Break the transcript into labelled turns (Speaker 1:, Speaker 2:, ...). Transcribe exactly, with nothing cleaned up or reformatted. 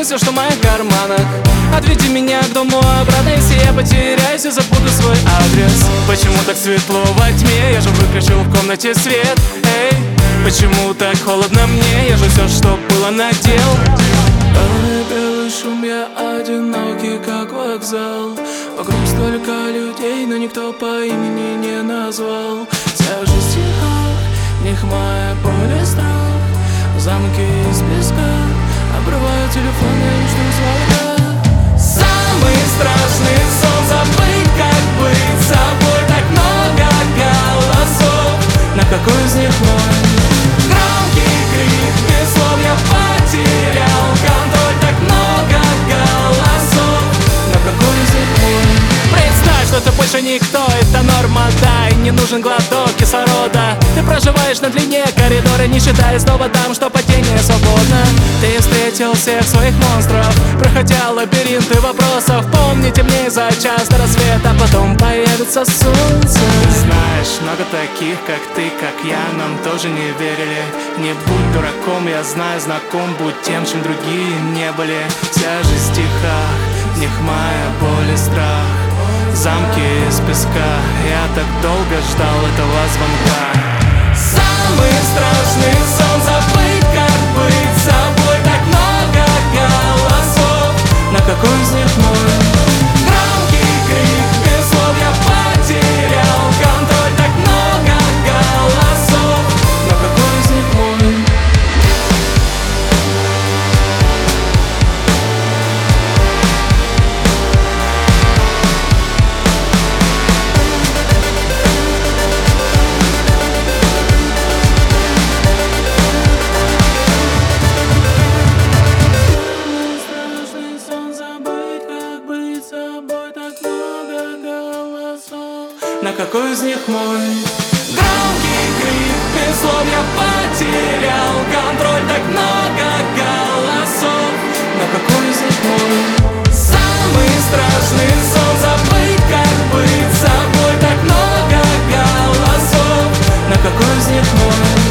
Speaker 1: возьми все, что в моих карманах. Отведи меня к дому обратно, если я потеряюсь и забуду свой адрес. Почему так светло во тьме? Я же выключил в комнате свет. Эй, почему так холодно мне? Я же все, что было, надел.
Speaker 2: Белый, белый шум, я одинокий, как вокзал. Вокруг столько людей, но никто по имени не назвал. Тяжесть в стихах, в них моя боль и страх. Замки из песка, обрываю телефон, я не жду звонка.
Speaker 1: Самый страшный сон — забыть, как быть собой. Так много голосов,
Speaker 2: На какой из них мой?
Speaker 1: громкий крик, без слов я потерял контроль. Так много голосов,
Speaker 2: На какой из них мой?
Speaker 1: представь, что ты больше никто, это норма, да, и не нужен глоток кислорода. Ты проживаешь на длине коридора, не считая снова там, что падение свободно. Ты встретил всех своих монстров, проходя лабиринты вопросов. Помни, темнее за час до рассвета, а потом появится солнце. Знаешь, много таких, как ты, как я, нам тоже не верили. Не будь дураком, я знаю, знаком, будь тем, чем другие не были. Тяжесть в стихах, в них моя боль и страх. Замки из песка, я так долго ждал этого звонка. Самый страшный сон — забыть, как быть собой. Так много голосов,
Speaker 2: На какой из них мой?
Speaker 1: громкий крик, без слов я потерял контроль. Так много голосов,
Speaker 2: На какой из них мой?
Speaker 1: страшный сон — забыть, как быть собой. Так много голосов.
Speaker 2: На какой из них мой?
Speaker 1: Громкий крик, без слов я потерял контроль. Так много голосов,
Speaker 2: На какой из них мой?
Speaker 1: самый страшный сон — забыть, как быть собой. Так много голосов,
Speaker 2: На какой из них мой?